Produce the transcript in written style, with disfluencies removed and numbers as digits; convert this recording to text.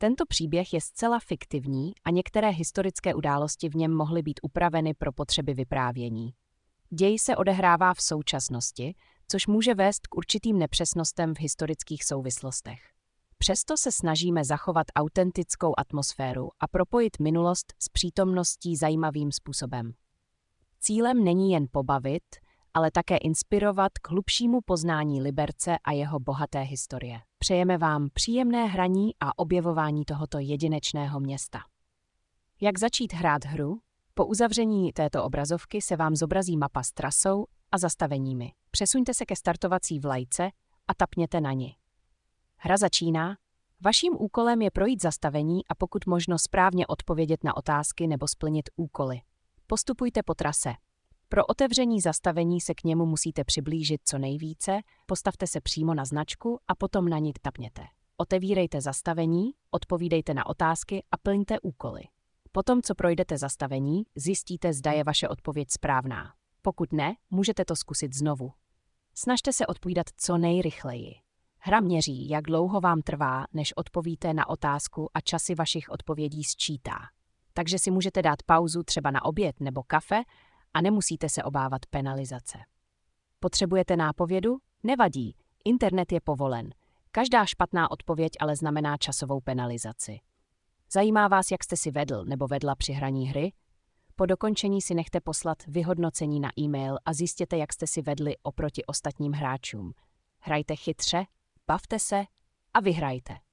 Tento příběh je zcela fiktivní a některé historické události v něm mohly být upraveny pro potřeby vyprávění. Děj se odehrává v současnosti, což může vést k určitým nepřesnostem v historických souvislostech. Přesto se snažíme zachovat autentickou atmosféru a propojit minulost s přítomností zajímavým způsobem. Cílem není jen pobavit, ale také inspirovat k hlubšímu poznání Liberce a jeho bohaté historie. Přejeme vám příjemné hraní a objevování tohoto jedinečného města. Jak začít hrát hru? Po uzavření této obrazovky se vám zobrazí mapa s trasou a zastaveními. Přesuňte se ke startovací vlajce a tapněte na ni. Hra začíná. Vaším úkolem je projít zastavení a pokud možno správně odpovědět na otázky nebo splnit úkoly. Postupujte po trase. Pro otevření zastavení se k němu musíte přiblížit co nejvíce, postavte se přímo na značku a potom na ní tapněte. Otevírejte zastavení, odpovídejte na otázky a plňte úkoly. Potom, co projdete zastavení, zjistíte, zda je vaše odpověď správná. Pokud ne, můžete to zkusit znovu. Snažte se odpovídat co nejrychleji. Hra měří, jak dlouho vám trvá, než odpovíte na otázku a časy vašich odpovědí sčítá. Takže si můžete dát pauzu třeba na oběd nebo kafe a nemusíte se obávat penalizace. Potřebujete nápovědu? Nevadí, internet je povolen. Každá špatná odpověď ale znamená časovou penalizaci. Zajímá vás, jak jste si vedl nebo vedla při hraní hry? Po dokončení si nechte poslat vyhodnocení na e-mail a zjistěte, jak jste si vedli oproti ostatním hráčům. Hrajte chytře, bavte se a vyhrajte.